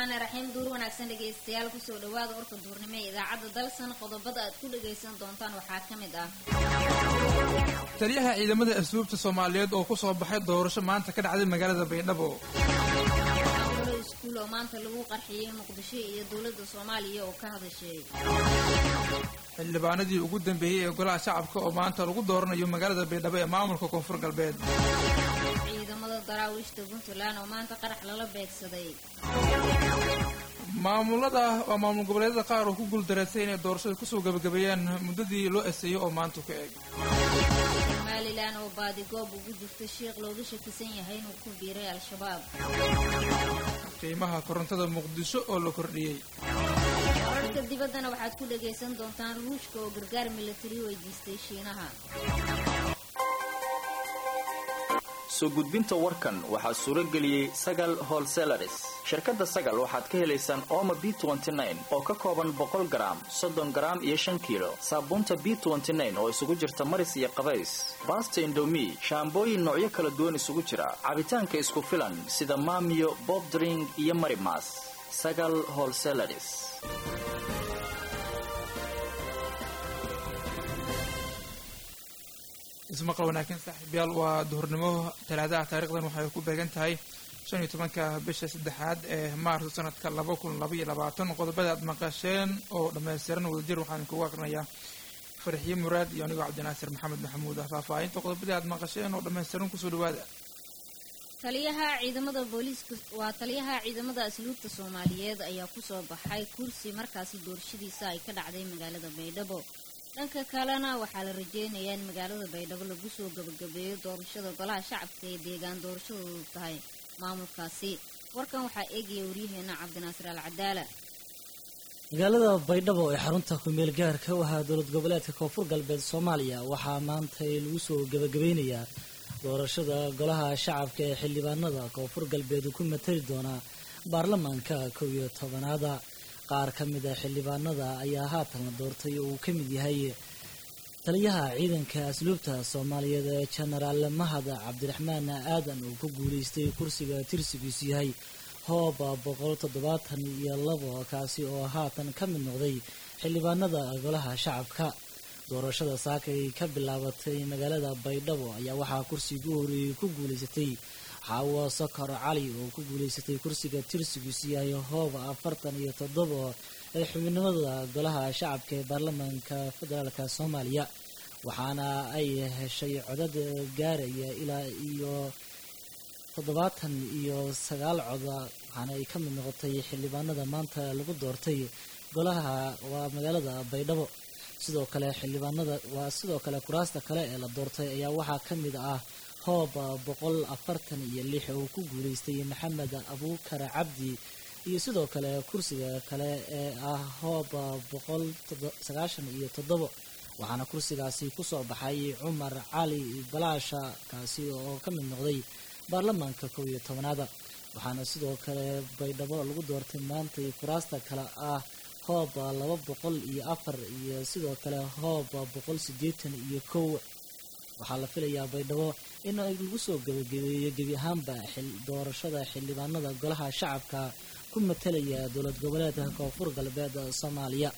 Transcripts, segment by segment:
الرحمن الرحيم دور wanaagsan dhageystayaal ku soo dhawaada warka duurnimo ee idaacada dalsan qodobada aad ku dhageysan doontaan waxaa kamid ah taliyaha ciidamada asluubta Soomaaliyeed oo ku soo baxay doorasho maanta ka dhacday magaalada Baydhabo iskuul oo maanta lagu qarxiyay Muqdisho iyo dawladda Soomaaliya oo ka hadashay xildhibaanadii ugu dambeeyay ee golaha shacabka oo maanta lagu dooranayo magaalada Baydhabo ee maamulka Koonfur Galbeed ciidamada daraawishta Puntland oo maanta qarax lala beegsaday maamul goboleedyada qaar oo ku guuldareysay inay doorashada ku soo gabagabeeyaan muddadii loo eedeeyay oo maanta ku eeg Somaliland oo baadigoob ugu jirtay sheekh looga shakisan yahay inuu ku biiray al-shabaab qiimaha korontada Muqdisho oo la kordhiyay wararka dibaddana waxaad ku dhageysan doontaan Ruushka oo gargaar military weydiistay Shiinaha soo gudbinta warkan waxaa suura geliyay Sagal Wholesalers shirkadda Sagal waxaad ka helaysaan Omo B29 oo ka kooban 100 gram 30 gram iyo 5 kilo saabuunta B29 oo isugu jirta maris iyo qabays Basta Indomie shaambooyin noocyo kala duwan isugu jira cabitaanka isku filan sida Maamiyo Bob Drink iyo Marimas Sagal Wholesalers ismaqal wanaagsan saaxiibayaal waa duhurnimo talaadaha taariikhdan waxay ku beegan tahay 15ka bisha 3aad ee Maarso sanadka 2022 qodobada aad maqasheen oo dhameystiran wadajir waxaan ku aqrinayaa Farxiye Muraad iyo aniga Cabdinaasir Maxamed Maxamuud faahfaahinta qodobada aad maqasheen oo dhameystiran ku soo dhawaada taliyaha ciidamada booliiska waa taliyaha ciidamada asluubta Soomaaliyeed ayaa ku soo baxay kursi markaasi doorashadiisa ay ka dhacday magaalada Baydhabo dhanka kalena waxaa la rajeynayaa in magaalada Baydhabo lagu soo gabagabeeyo doorashada golaha shacabka ee deegaan doorashadu tahay maamulkaasi warkan waxaa eegaya wariyaheena Cabdinaasir Al-Cadaala magaalada Baydhabo ee xarunta ku meel gaarka u ahaa dowlad goboleedka Koonfur Galbeed Soomaaliya waxaa maanta lagu soo gabagabeynayaa doorashada golaha shacabka ee xildhibaanada Koonfur Galbeed ku matali doona baarlamaanka 11aad qaar ka mid ah xildhibaanada ayaa haatan la doortay oo uu ka mid yahay taliyaha ciidanka asluubta Soomaaliyeed General Mahad Cabdiraxmaan Aadan oo ku guuleystay kursiga tirsigiisu yahay hoob 172 kaasi oo haatan ka mid noqday xildhibaanada golaha shacabka doorashada saakay ka bilaabatay magaalada Baydhabo ayaa waxaa kursiga horeeyay ku guuleysatay Hawa Sakar Ali oo ku guuleysatay kursiga tirsigiisu yahay hoob 47 ee xubinimada golaha shacabka ee baarlamaanka federaalka Soomaaliya waxaana ay heshay codad gaaraya ilaa iyo 79 cod waxaana ay ka mid noqotay xildhibaanada maanta lagu doortay golaha waa magaalada Baydhabo sidoo kale xildhibaanada waa sidoo kale kuraasta kale ee la doortay ayaa waxaa ka mid ah hoob 146 oo ku guuleystay Maxamed Abuukar Cabdi iyo sidoo kale kursiga kale ee ah hoob 197 waxaana kursigaasi ku soo baxay Umar Cali Balaasha kaasi oo ka mid noqday baarlamaanka 11aad waxaana sidoo kale Baydhabo lagu doortay maanta kuraasta kale ah hoob 204 iyo sidoo kale hoob 181 waxaa la filayaa Baydhabo in ay lagu soo gabagabeeyo gebi ahaanba doorashada xildhibaanada golaha shacabka ku matalaya dowlad goboleedka Koonfur Galbeed Soomaaliya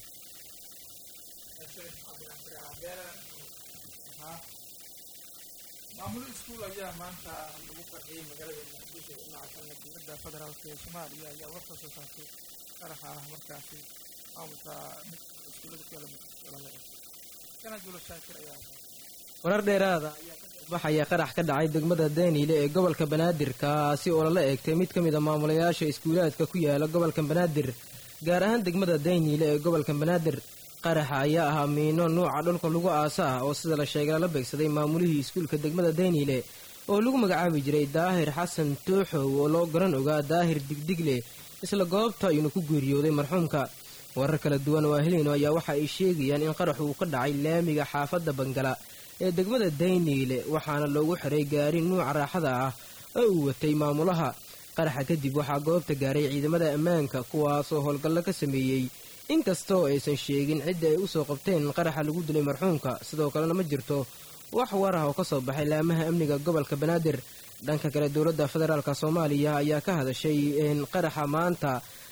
maamul iskuul ayaa maanta lagu qarxiyay magaalada Muqdisho dhinaca dowladda federaalka ee Soomaaliya ayaa wax soo saartay qaraxa markaasi maamulka iskuulada kala kana jula shaakir ayaa warar dheeraada ayaa ka baxaya qarax ka dhacay degmada Daaniile ee gobolka Banaadir kaasi oo la eegtay mid ka mid ah maamulayaasha iskuulaadka ku yaala gobolka Banaadir gaar ahaan degmada Daaniile ee gobolka Banaadir qaraxa ayaa ahaa miino nooca dhulka lagu aasaa oo sida la sheegay la beegsaday maamulihii iskuulka degmada Daaniile oo lagu magacaabi jiray Daahir Xasan Tooxow oo loo garan ogaa Daahir Digdigle isla goobta inuu ku geeriyooday marxuumka warar kala duwan oo helino ayaa waxa ay sheegayaan in qaraxu uu ka dhacay laamiga xaafadda Bangala ee degmada Daaniile waxaana loogu xiray gaari nooca raaxada ah oo uu watay maamulaha qaraxa kadib waxaa goobta gaaray ciidamada ammaanka kuwaas oo howlgallo ka sameeyay inkastoo aysan sheegin cidda ay u soo qabteen qaraxa lagu dilay marxuumka sidoo kalena ma jirto wax war ah oo ka soo baxay laamaha amniga gobolka Banaadir dhanka kale dowladda federaalk soomaaliya ayaa ka hadashay qaraxa maanta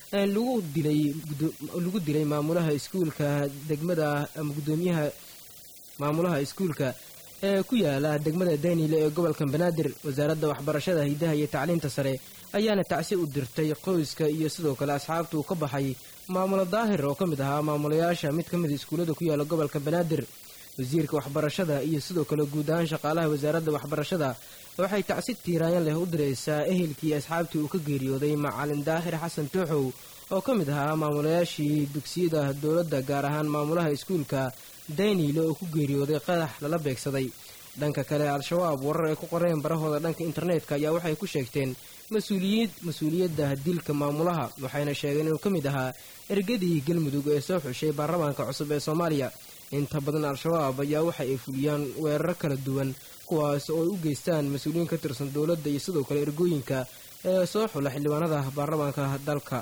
lagu dilay maamulaha iskuulka degmada ama gudoomiyaha maamulaha iskuulka ee ku yaala degmada daynile ee gobolka banaadir. wasaaradda waxbarashada hidaha iyo tacliinta sare ayaana tacsi u dirtay qoyska iyo sidoo kale asxaabta uu ka baxay maamulo daahir oo ka mid ahaa maamulayaasha mid ka mid iskuullada ku yaala gobolka banaadir. wasiirka waxbarashada iyo sidoo kale guud ahaan shaqaalaha wasaaradda waxbarashada waxay tacsi tiiraayan leh u diraysaa ehelkii asxaabtii uu ka geeriyooday macalin daahir xasan tooxow oo ka mid ahaa maamulayaashii dugsiyada dowladda gaar ahaan maamulaha iskuulka daynile oo ku geeriyooday qarax lala beegsaday. dhanka kale al-shabaab warar ay ku qoreen barahooda dhanka internetka ayaa waxay ku sheegteen mas-uuliyadda dilka maamulaha waxayna sheegeen inuu ka mid ahaa ergadii galmudug ee soo xushay baarlamaanka cusub ee soomaaliya. inta badan al-shabaab ayaa waxa ay fuliyaan weeraro kala duwan kuwaas oo ay u geystaan mas-uuliyiin ka tirsan dowladda iyo sidoo kale ergooyinka ee soo xula xildhibaanada baarlamaanka dalka.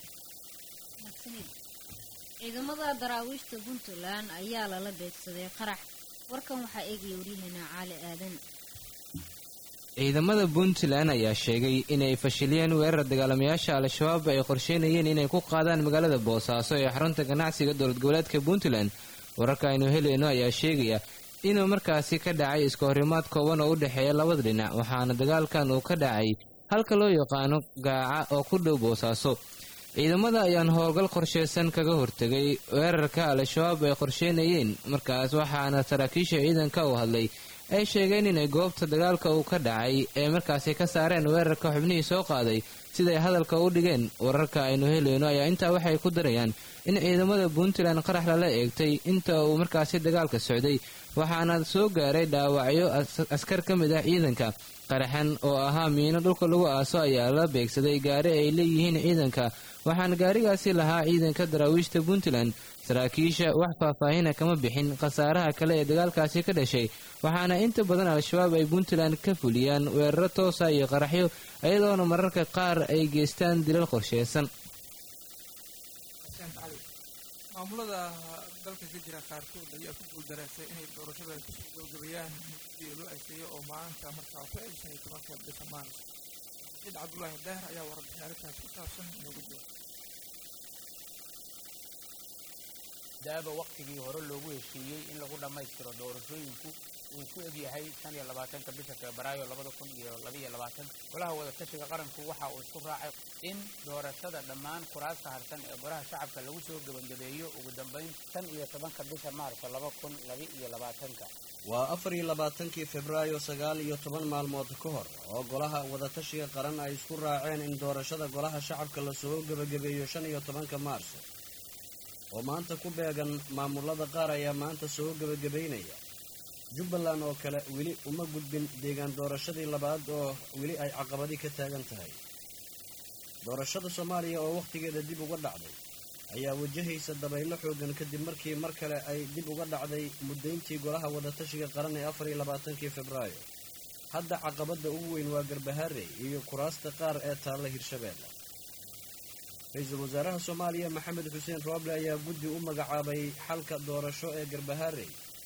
ciidamada daraawiishta puntland ayaa lala beegsaday qarax. warkan waxaa eegaya waryaheena caali aadan. ciidamada puntland ayaa sheegay inay fashiliyeen weerar dagaalamayaasha al-shabaab ay qorsheynayeen inay ku qaadaan magaalada boosaaso ee xarunta ganacsiga dowlad goboleedka puntland. wararka aynu helayno ayaa sheegaya inuu markaasi ka dhacay iska horimaad kooban oo u dhexeeya labada dhinac waxaana dagaalkan uu ka dhacay halka loo yaqaano gaaca oo ku dhow boosaaso. ciidamada ayaan howlgal qorsheysan kaga hortegay weerarka al-shabaab ay qorsheynayeen markaas waxaana saraakiisha ciidanka u hadlay ay sheegeen inay goobta dagaalka uu ka dhacay ee markaasi ka saareen weerarka xubnihii soo qaaday siday hadalka u dhigeen. wararka aynu helayno ayaa intaa waxay ku darayaan in ciidamada puntland qarax lala eegtay inta uu markaasi dagaalka socday waxaana soo gaaray dhaawacyo askar ka mid ah ciidanka. qaraxan oo ahaa miino dhulka lagu aaso ayaa la beegsaday gaari ay leeyihiin ciidanka waxaana gaarigaasi lahaa ciidanka daraawiishta puntland. saraakiisha wax faahfaahina kama bixin khasaaraha kale ee dagaalkaasi ka dhashay waxaana inta badan al-shabaab ay puntland ka fuliyaan weeraro toosa iyo qaraxyo iyadoona mararka qaar ay geystaan dilal qorsheysan. maamulada dalka ka jira qaarkood ayaa ku guuldareystay inay doorashada kusoo gabagabeeyaan mudadii loo ayseeyo oo maalinta markaa ku eegsan 10 bisha maaris. ciid cabdulaahi daahir ayaa warbixin arrintaas ku saabsan inoogu jira. daaba waqtigii hore loogu heshiiyey in lagu dhammaystiro doorashooyinku uu ku egyahay 15 bisha febraayo 2022. golaha wadatashiga qaranku waxa uu isku raacay in doorashada dhammaan kuraasta harsan ee golaha shacabka lagu soo gabagabeeyo ugu dambayn 15 bisha maarso 2022. waa 24 febraayo 19 maalmood ka hor oo golaha wadatashiga qaran ay isku raaceen in doorashada golaha shacabka la soo gabagabeeyo 15 maarso oo maanta ku beegan. maamulada qaar ayaa maanta soo gabagabaynaya. jubbaland oo kale weli uma gudbin deegaan doorashadii labaad oo weli ay caqabadi ka taagan tahay. doorashada soomaaliya oo wakhtigeeda dib uga dhacday ayaa wajahaysa dabaylo xoogan kadib markii mar kale ay dib uga dhacday muddayntii golaha wadatashiga qaran ee 24 febraayo. hadda caqabadda ugu weyn waa garbaharey iyo kuraasta qaar ee taalla hirshabeelle. ra-iisul wasaaraha soomaaliya maxamed xuseen rooble ayaa guddi u magacaabay xalka doorasho ee garbaharey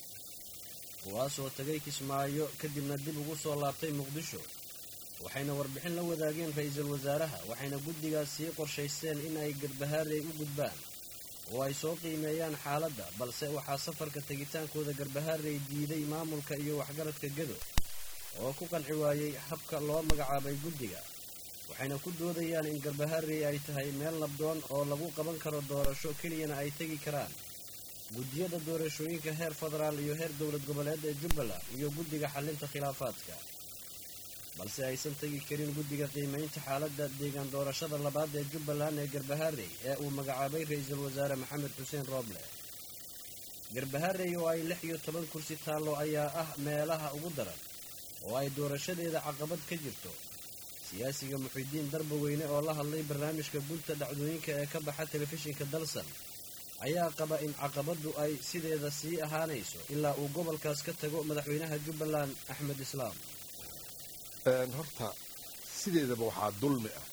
kuwaasoo tagay kismaayo kadibna dib ugu soo laabtay muqdisho. waxayna warbixin la wadaageen ra-iisul wasaaraha waxayna guddigaas sii qorshaysteen in ay garbaharey u gudbaan oo ay soo qiimeeyaan xaaladda balse waxaa safarka tegitaankooda garbaharey diiday maamulka iyo waxgaradka gedo oo ku qanci waayey habka loo magacaabay guddiga. waxayna ku doodayaan in garbaharey ay tahay meel nabdoon oo lagu qaban karo doorasho keliyana ay tegi karaan guddiyada doorashooyinka heer federaal iyo heer dowlad goboleed ee jubbaland iyo guddiga xallinta khilaafaadka balse aysan tegi karin guddiga qiimaynta xaaladda deegaan doorashada labaad ee jubbaland ee garbaharey ee uu magacaabay ra-iisul wasaare maxamed xuseen rooble. garbaharey oo ay 16 kursi taallo ayaa ah meelaha ugu daran oo ay doorashadeeda caqabad ka jirto. siyaasiga muxidiin darbaweyne oo la hadlay barnaamijka gunta dhacdooyinka ee ka baxa telefishinka dalsan ayaa qaba in caqabaddu ay sideeda sii ahaanayso ilaa uu gobolkaas ka tago madaxweynaha jubbaland axmed islaam. horta sideedaba waxaa dulmi ah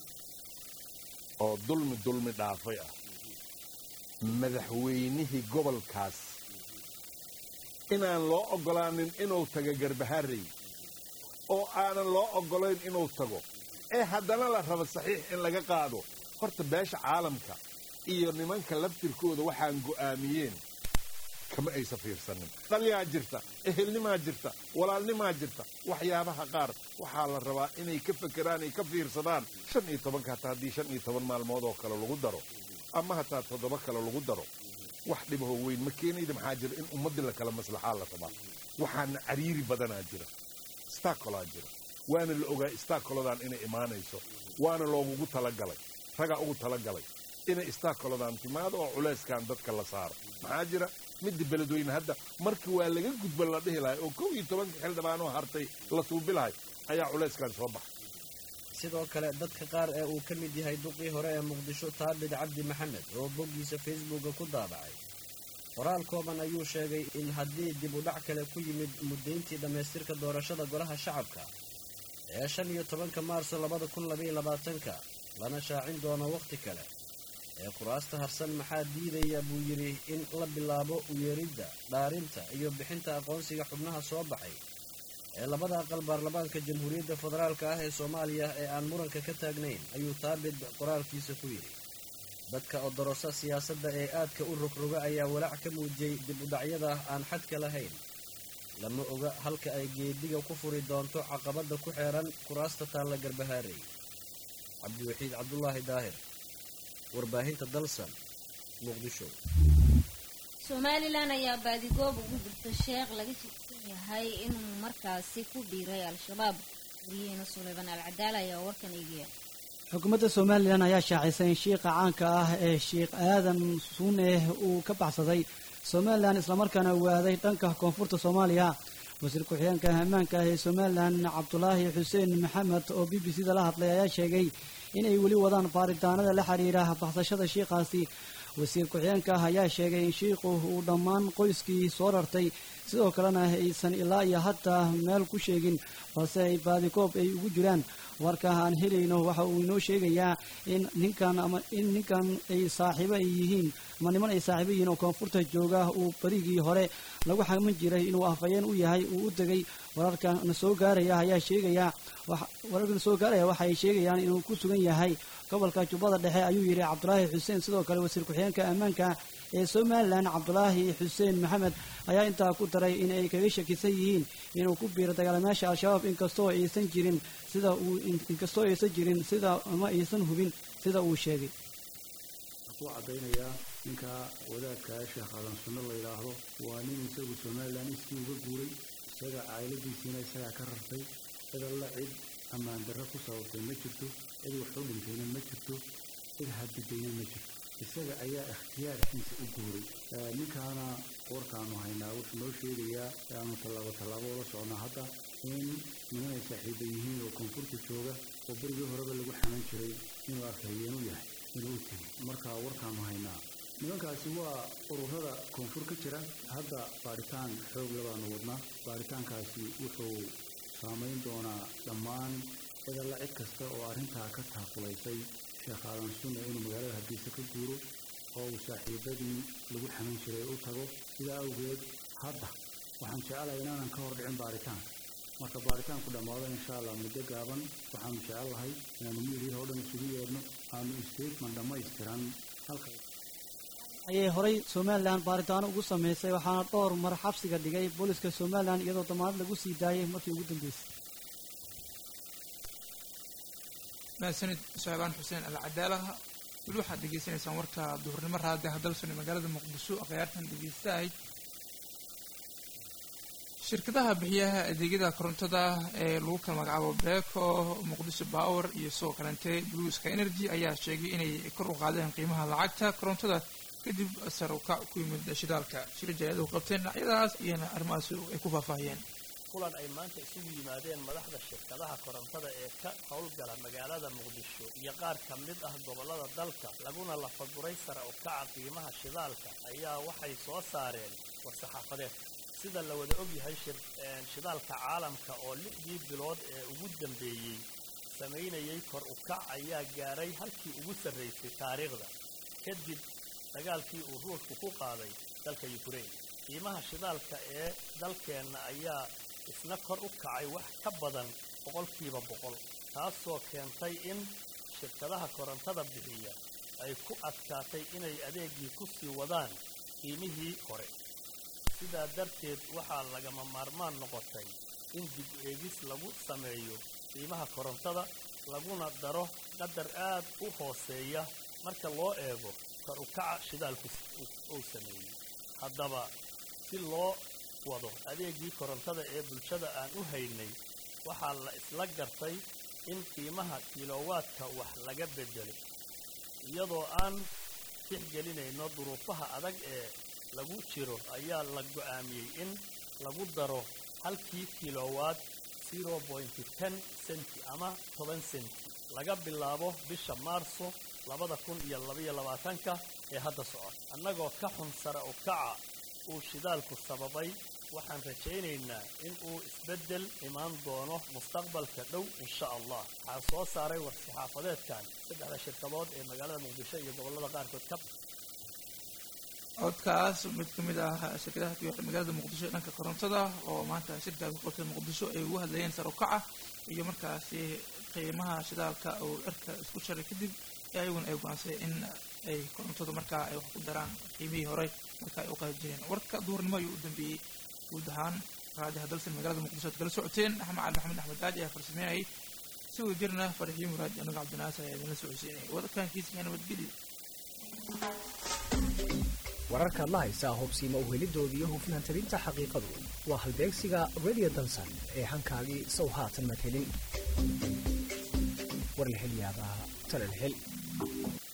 oo dulmi dhaafay ah madaxweynihii gobolkaas inaan loo oggolaanin inuu taga garbaharey oo aanan loo oggolayn inuu tago ee haddana la rabo saxiix in laga qaado horta beesha caalamka iyo nimanka laftirkooda waxaan go'aamiyeen kama aysa fiirsanin dhalyaa jirta ehelnimaa jirta walaalnimaa jirta waxyaabaha qaar waxaa la rabaa inay ka fekeraan ay ka fiirsadaan 15 hataa haddii 15 maalmood oo kale lagu daro ama hataa 7 kale lagu daro wax dhibaho weyn ma keenayda maxaa jira in ummadda la kala maslaxaa la rabaa waxaana cariiri badanaa jira staakolaa jira waana la ogaa staakoladan inay imaanayso waana loogugu talagalay ragaa ugu talagalay inay staakoladan timaado oo culayskan dadka la saaro maxaa jira midda beledweyne hadda markii waa laga gudba la dhihi lahay oo 11 xildhibaanoo hartay la suubi lahay ayaa culayskan soo baxay sidoo kale dadka qaar ee uu ka mid yahay duqii hore ee muqdisho taabid cabdi maxamed oo boggiisa facebooka ku daabacay qoraal kooban ayuu sheegay in haddii dib u dhac kale ku yimid muddayntii dhammaystirka doorashada golaha shacabka ee 15 maarso 2022 lana shaacin doono wakhti kale ee kuraasta harsan maxaa diidaya buu yidhi in la bilaabo u yeeridda dhaarinta iyo bixinta aqoonsiga xubnaha soo baxay ee labada aqal baarlamaanka jamhuuriyadda federaalka ah ee soomaaliya ee aan muranka ka taagnayn ayuu taabid qoraalkiisa ku yidhi dadka odorosa siyaasadda ee aadka u rogroga ayaa walaac ka muujiyey dib u dhacyada aan xadka lahayn lama oga halka ay geediga ku furi doonto caqabadda ku xeeran kuraasta taalla garbahaarey cabdiwaxiid cabdulaahi daahir warbaahinta dalsan muqdisho somalilan ayaa baadigoob ugu jirta sheekh laga shirsan yahay inuu markaasi ku biiray al-shabaab wariyaheena suleyman alcadaala ayaa warkan eegaya xukuumadda somalilan ayaa shaacisay in shiiqa caanka ah ee sheekh aadan suuneh uu ka baxsaday somalilan islamarkaana waaday dhanka koonfurta soomaaliya wasiir ku-xigeenka ammaanka ah ee somalilan cabdulaahi xuseen maxamed oo b b c da la hadlay ayaa sheegay inay weli wadaan baaritaanada la xiriira baxsashada shiiqaasi wasiir ku-xigeenka ah ayaa sheegay in shiiqu uu dhammaan qoyskii soo rartay sidoo kalena aysan ilaa iyo hadda meel ku sheegin balse ay baadigoob ay ugu jiraan warka aan helayno waxa uu inoo sheegayaa in ninkan ay saaxiibo ay yihiin ama niman ay saaxiibo yihiin oo koonfurta jooga uu barigii hore lagu xaman jiray inuu afhayeen u yahay uu u degay wararka na soo gaaraya waxay sheegayaan inuu ku sugan yahay gobolka jubbada dhexe ayuu yidhi cabdulaahi xuseen sidoo kale wasiir ku-xigeenka ammaanka ee somalilan cabdulaahi xuseen maxamed ayaa intaa ku daray in ay kaga shakisan yihiin inuu ku biiro dagaalamayaasha al-shabaab inkastoo aysan jirin sida ama aysan hubin sida uu sheegay ku cadaynayaa ninka wadaadka sheekh aadan sunno la yidhaahdo waa nin isagu somalilan iskii uga guuray isaga cayladiisiina isagaa ka rartay cidalla cid ammaan darro ku sababtay ma jirto cid wax u dhintayna ma jirto cid hadidayna ma jirto isaga ayaa ikhtiyaarkiisa u guuray ninkaana warkaanu haynaa wuxuu noo sheegayaa aanu tallaabo la socnaa hadda in nimanay saaxiiba yihiin oo koonfurta jooga oo berigii horeba lagu xaman jiray inuu afhayeen u yahay inuu u tegay markaa warkaanu haynaa nimankaasi waa ururada koonfur ka jira hadda baaritaan xoog labaanu wadnaa baaritaankaasi wuxuu saamayn doonaa dhammaan cidalla cid kasta oo arrintaa ka taaqulaysay sheekh aadan sunne inuu magaalada hargeysa ka guuro oo uu saaxiibadii lagu xaman jiray u tago sidaa awgeed hadda waxaan jecelahay inaanan ka hor dhicin baaritaanka marka baaritaanku dhammaado insha allah muddo gaaban waxaanu jecellahay inaanu miidiyaha oo dhan isugu yeedhno aanu statement dhammaystiran halka ayay horay somalilan baaritaano ugu samaysay waxaana dhowr mar xabsiga dhigay booliska somalilan iyadoo damaanad lagu sii daayay markii ugu dambeysay mahadsanid shaabaan xuseen alcadaalaha weli waxaad dhegeysanaysaan warka duhurnimo raadiah dalsone magaalada muqdisho akhyaartan dhegeystahay shirkadaha bixiyaha adeegyada korontada ee lagu kala magacaabo beco muqdisho power iyo sidoo kalente blueska energy ayaa sheegay inay kor u qaadeen qiimaha lacagta korontada kadib sar u kac ku yimid shidaalka shira jaraa'id qabteen dhinacyadaas iyana arrimahaas ay ku faahfaahiyeen kulan ay maanta isugu yimaadeen madaxda shirkadaha korontada ee ka howlgala magaalada muqdisho iyo qaar ka mid ah gobollada dalka laguna lafaguray sare u kaca qiimaha shidaalka ayaa waxay soo saareen war-saxaafadeed sida la wada ogyahay shidaalka caalamka oo 6dii bilood ee ugu dambeeyey samaynayay kor u kac ayaa gaaray halkii ugu sarraysay taariikhda kadib dagaalkii uu ruushku ku qaaday dalka Ukraine qiimaha shidaalka ee dalkeenna ayaa isna kor u kacay wax ka badan 100%, taasoo keentay in shirkadaha korontada bixiya ay ku adkaatay inay adeegii ku sii wadaan qiimihii hore. sidaa darteed waxaa lagama maarmaan noqotay in dib u eegis lagu sameeyo qiimaha korontada laguna daro qadar aad u hooseeya marka loo eego kor u kaca shidaalku uu sameeyey. haddaba si loo wado adeegii korontada ee bulshada aan u haynay waxaa la isla gartay in qiimaha kilowaadka wax laga bedelo iyadoo aan tixgelinayno duruufaha adag ee lagu jiro ayaa la go'aamiyey in lagu daro halkii kilowaad 0.10 senti ama 10 senti laga bilaabo bisha Maarso 2022 ee hadda socota. annagoo ka xun sare u kaca uu shidaalku sababay waxaan rajaynaynaa in uu isbeddel imaan doono mustaqbalka dhow insha Allah. waxaa soo saaray war-saxaafadeedkan 3 shirkadood ee magaalada Muqdisho iyo gobollada qaarkood ka codkaas mid ka mid ah shirkadaha ku yaala magaalada Muqdisho dhanka korontada oo maanta shirkada ku qortay Muqdisho ay ugu hadlayeen sare u kaca iyo markaasi qiimaha shidaalka oo irka isku sharay kadib ayaguna ay go'aansadeen in ay korontada markaa ay wax ku daraan qiimihii hore marka ay u qaybiyeen. warka duurnimo ayuu u dambeeyey guud ahaan raadiyaha dalsan magaalada Muqdisho kala socoteen. Axmed Maxamed Daaj ayaa farsameeyay si wada jirna Farxiin Muraad anaga Cabdinaasir ayaa idin socodsiinay wadkankiisa nabadgelyo. wararka la haysa hubsiimo u helidooda iyo hufnaan tarinta xaqiiqadu waa halbeegsiga Radio Dansan ee hankaagii sow haatan matelin war la heliyaaba tala la hel